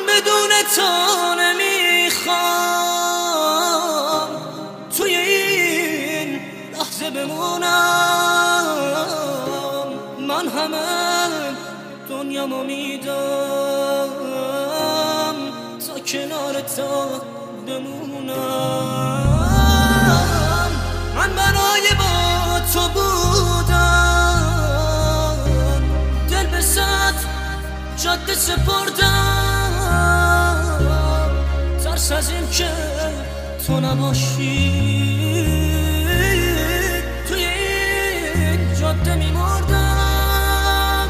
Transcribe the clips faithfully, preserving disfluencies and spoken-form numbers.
بدون تو نمیخوام توی این لحظه بمونم. من همه دنیامو میدم تا کنار تو بمونم. من برای با تو بودم، دل به صد جاده سپردم، ترس از این که تو نباشی توی این جاده میمردم.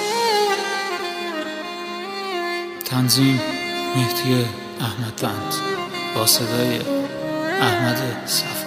تنظیم مهدی احمدوند با صدای احمد صفایی.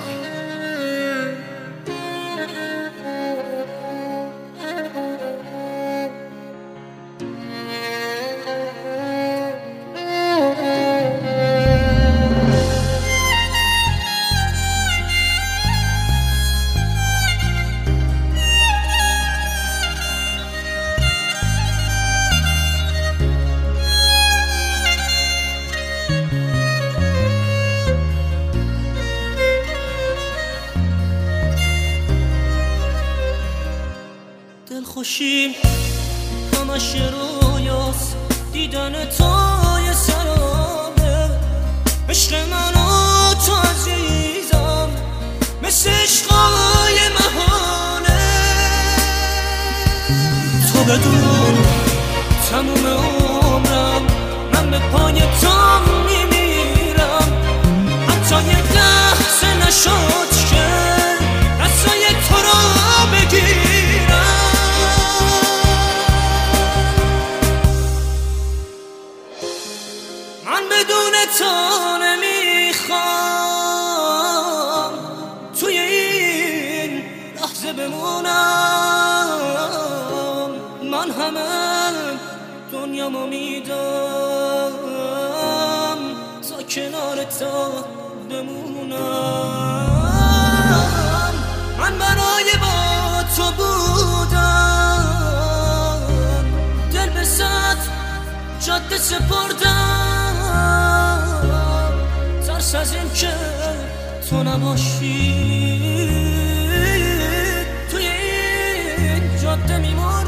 دل خوشیم همش رویاست، دیدن توی سرابه. عشق من و تو عزیزم مثل عشقای مهانه. تو بدون تموم عمرم من به پای تو میمیرم. حتی یک لحظه نشد که دستای تو رو بگیرم. من بدون تو نمیخوام توی این لحظه بمونم. من همه دنیامو میدم تا کنار تو بمونم. من برای با تو بودم، دل به صد جاده سپردم، ترس از این که تو نباشی توی این جاده میمونم.